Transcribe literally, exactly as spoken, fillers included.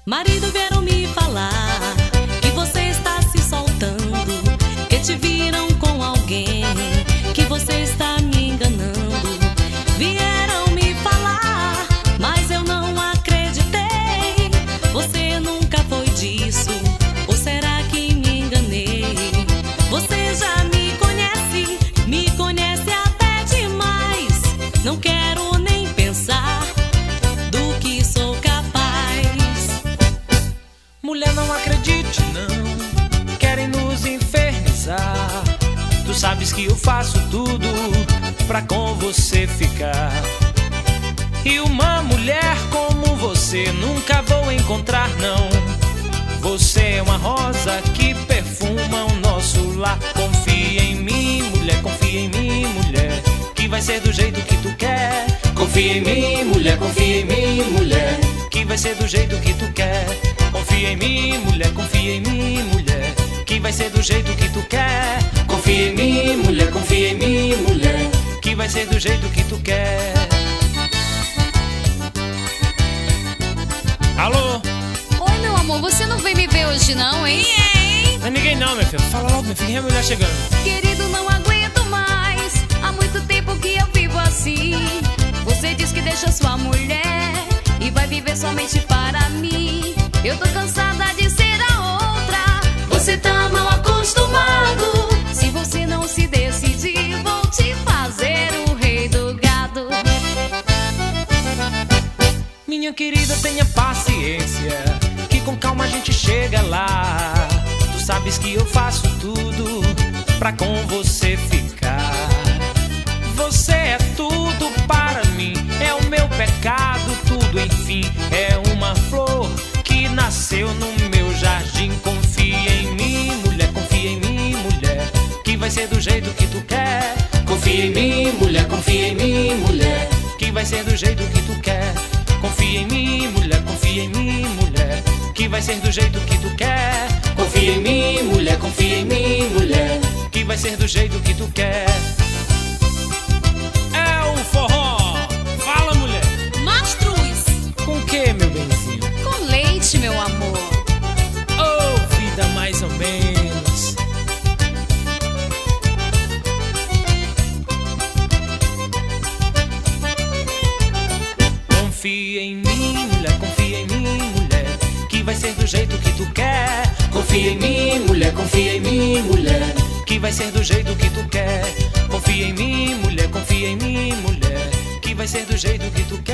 Marido, vieram me falar que você está se soltando, que te viram com alguém, que você está me enganando. Vieram me falar, mas eu não acreditei. Você nunca foi disso, ou será que me enganei? Você já me conhece, me conhece até demais. Não quero nem pensar do que sou capaz. Mulher, não acredite não, querem nos infernizar. Tu sabes que eu faço tudo pra com você ficar. E uma mulher como você nunca vou encontrar não. Você é uma rosa que perfuma o nosso lar. Confia em mim, mulher, confia em mim, mulher, que vai ser do jeito que tu quer. Confia em mim, mulher, confia em mim, mulher, que vai ser do jeito que tu quer. Confia em mim, mulher, confia em mim, mulher, que vai ser do jeito que tu quer. Confia em mim, mulher, confia em mim, mulher, que vai ser do jeito que tu quer. Alô? Oi, meu amor, você não veio me ver hoje não, hein? Não é ninguém não, minha filha. Fala logo, minha filha, é a mulher chegando. Querido, não aguento mais, há muito tempo que eu vivo assim. Você diz que deixa sua mulher e vai viver somente para mim. Eu tô cansada de ser a outra, você tá mal acostumado. Se você não se decidir, vou te fazer o rei do gado. Minha querida, tenha paciência, que com calma a gente chega lá. Tu sabes que eu faço tudo pra com você ficar. Você é tudo para mim, é o meu pecado, tudo enfim. É uma flor que nasceu no meu jardim. Confia em mim, mulher, confia em mim, mulher, que vai ser do jeito que tu quer. Confia em mim, mulher, confia em mim, mulher, que vai ser do jeito que tu quer. Confia em mim, mulher, confia em mim, mulher, que vai ser do jeito que tu quer. Confia em mim, mulher, confia em mim, mulher, que vai ser do jeito que tu quer. É o forró. Fala, mulher. Mastruz. Com que, meu benzinho? Com leite, meu amor. Oh, vida mais ou menos. Confia em mim, mulher, confia em mim, mulher, que vai ser do jeito que tu quer. Confia em mim, mulher, confia em mim, mulher, que vai ser do jeito que tu quer. Confia em mim, mulher, confia em mim, mulher, que vai ser do jeito que tu quer.